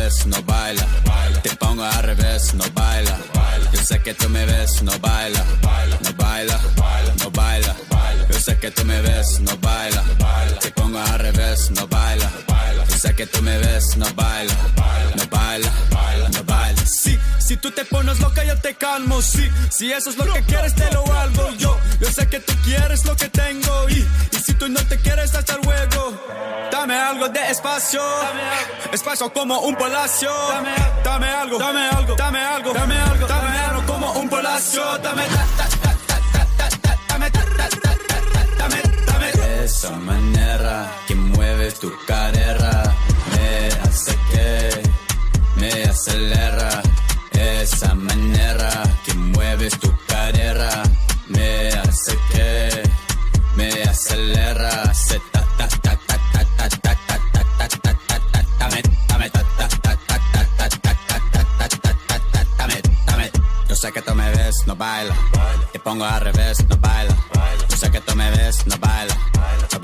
ves, no baila. Te pongo al revés, no baila. Yo sé que tú me ves, no baila. No baila, no baila. Yo sé que tú me ves, no baila. Te pongo al revés, no baila. Yo sé que tú me ves, no baila. No baila, no baila. Sí, si tú te pones loca yo te calmo, sí. Si eso es lo que quieres te lo hago yo. Yo sé que tú quieres lo que tengo y si tú no te quieres hasta luego. Dame algo de espacio, espacio como un palacio. Dame algo, dame algo, dame algo, dame algo, dame algo como un palacio. Dame, dame. Esa manera que mueves tu cadera me hace que me acelera. Esa manera que mueves tu cadera me hace que me acelera. Se ta ta ta ta ta ta ta ta ta ta ta ta. Dame, dame ta ta ta ta ta ta ta ta ta ta. Dame, dame. Yo sé que tú me ves, no baila. Te pongo al revés, no baila. Yo sé que tú me ves, no baila. No